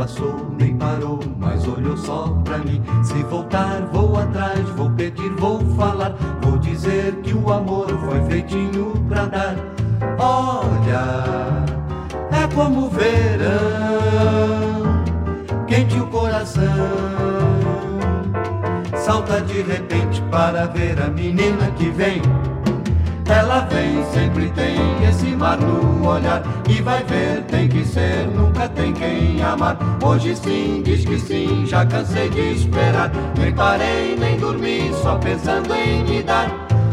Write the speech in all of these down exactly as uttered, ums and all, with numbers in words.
passou, nem parou, mas olhou só pra mim. Se voltar, vou atrás, vou pedir, vou falar, vou dizer que o amor foi feitinho pra dar. Olha, é como o verão, quente o coração, salta de repente para ver a menina que vem. Ela vem, sempre tem esse mar no olhar, e vai ver, tem que ser, nunca tem quem amar. Hoje sim, diz que sim, já cansei de esperar. Nem parei, nem dormi, só pensando em me dar.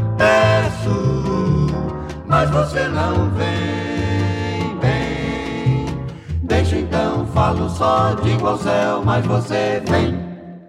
Peço, mas você não vem, bem. Deixa então, falo só, digo ao céu, mas você vem.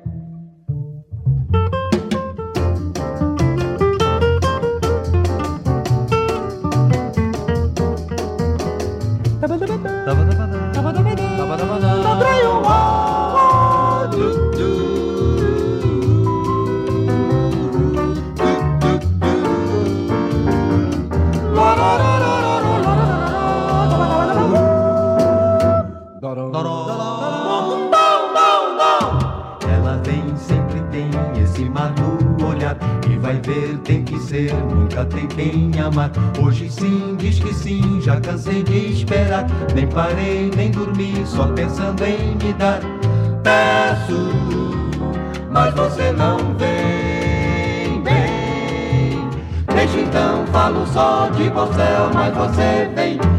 Ela vem, sempre tem esse mar no olhar, e vai ver, tem que ser, nunca tem quem amar. Hoje sim, diz que sim, já cansei de esperar. Nem parei, nem dormi, só pensando em me dar. Peço, mas você não vem, bem. Deixa então, falo só, digo ao céu, mas você vem.